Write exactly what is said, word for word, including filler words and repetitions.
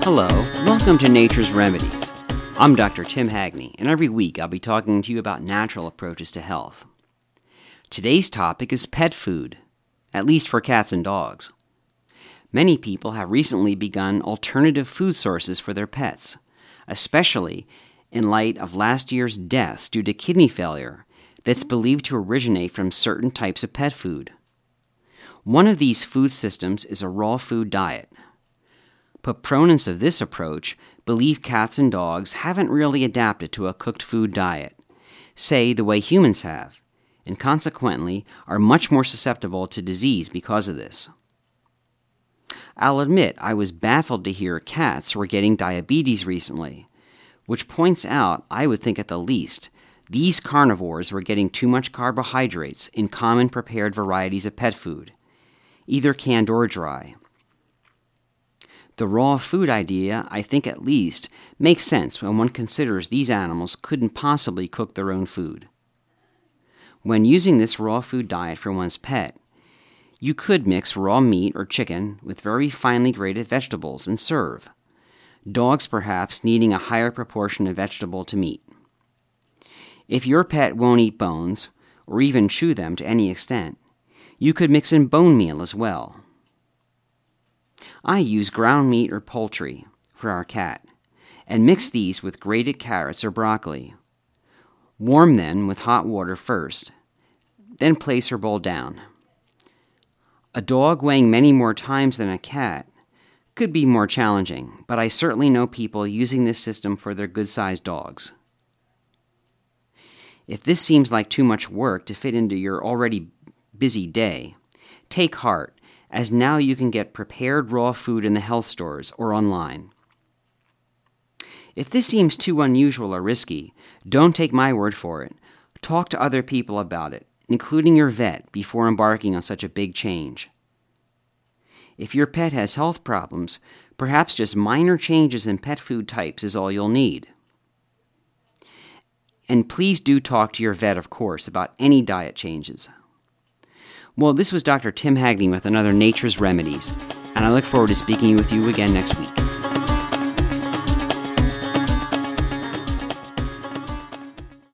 Hello, welcome to Nature's Remedies. I'm Doctor Tim Hagney, and every week I'll be talking to you about natural approaches to health. Today's topic is pet food, at least for cats and dogs. Many people have recently begun alternative food sources for their pets, especially in light of last year's deaths due to kidney failure that's believed to originate from certain types of pet food. One of these food systems is a raw food diet. Proponents of this approach believe cats and dogs haven't really adapted to a cooked food diet, say the way humans have, and consequently are much more susceptible to disease because of this. I'll admit I was baffled to hear cats were getting diabetes recently, which points out, I would think at the least, these carnivores were getting too much carbohydrates in common prepared varieties of pet food, either canned or dry. The raw food idea, I think at least, makes sense when one considers these animals couldn't possibly cook their own food. When using this raw food diet for one's pet, you could mix raw meat or chicken with very finely grated vegetables and serve, dogs perhaps needing a higher proportion of vegetable to meat. If your pet won't eat bones, or even chew them to any extent, you could mix in bone meal as well. I use ground meat or poultry for our cat, and mix these with grated carrots or broccoli. Warm them with hot water first, then place her bowl down. A dog weighing many more times than a cat could be more challenging, but I certainly know people using this system for their good-sized dogs. If this seems like too much work to fit into your already busy day, take heart, as now you can get prepared raw food in the health stores or online. If this seems too unusual or risky, don't take my word for it. Talk to other people about it, including your vet, before embarking on such a big change. If your pet has health problems, perhaps just minor changes in pet food types is all you'll need. And please do talk to your vet, of course, about any diet changes. Well, this was Doctor Tim Hagney with another Nature's Remedies, and I look forward to speaking with you again next week.